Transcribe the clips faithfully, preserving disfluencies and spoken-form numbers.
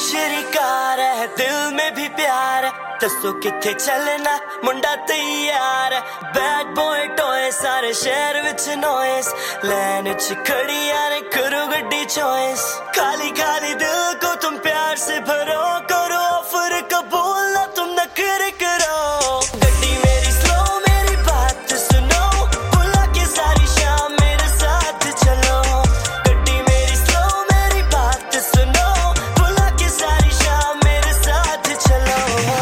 श्रीकार है, दिल में भी प्यार है, दसो किथे चलना मुंडा तैयार है। बैड बॉय टॉय सारे शहर विच नॉइस, लैन च खड़िया ने करो गड्डी चॉइस। खाली खाली दिल को तुम प्यार से भरो, करो ऑफर कबूल ना तुम नखरे करो। गड्डी मेरी स्लो मेरी बात सुनो, बुला के सारी शाम मेरे साथ चलो। गड्डी मेरी स्लो मेरी बात सुनो, बुला के सारी शाम मेरे साथ चलो।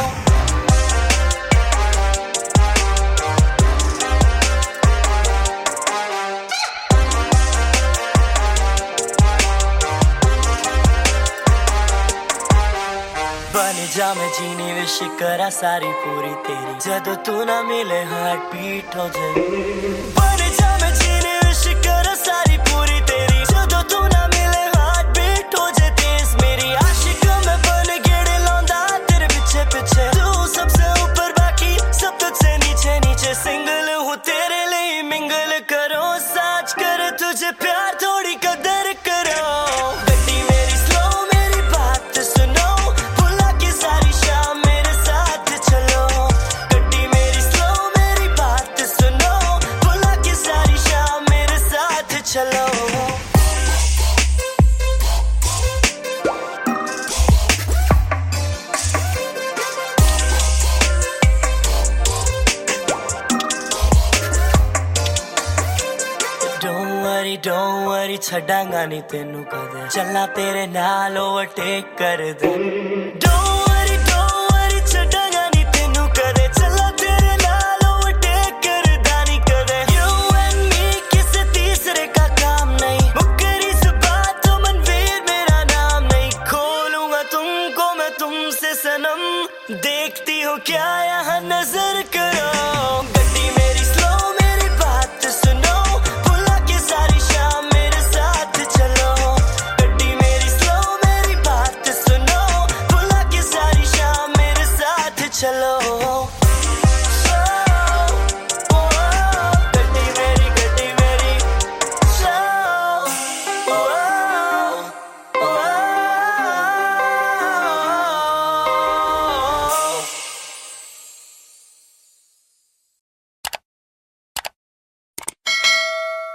बन जा मैं जीनी विश करा सारी पूरी तेरी, जदों तू ना मिले हार्ट बीट हो जाए। बन जा मैं जीनी विश करा सारी पूरी तेरी, जदों तू ना मिले हार्ट बीट हो जाए तेज। मेरी आशिक मैं बन गेड़े लौंदा तेरे पीछे पीछे, तू सबसे ऊपर बाकी सब तुझसे नीचे नीचे। सिंगल हूँ तेरे लिए मिंगल करो, सच कर तुझे प्यार थोड़ी कदर करो। गड्डी मेरी स्लो मेरी बात सुनो, बुला के सारी शाम मेरे साथ चलो। गड्डी मेरी स्लो मेरी बात सुनो, बुला के सारी शाम मेरे साथ चलो। Don't worry, don't worry, छड़ांगा नहीं तेनू कदे, चलना तेरे नाल ओवरटेक कर दे। Don't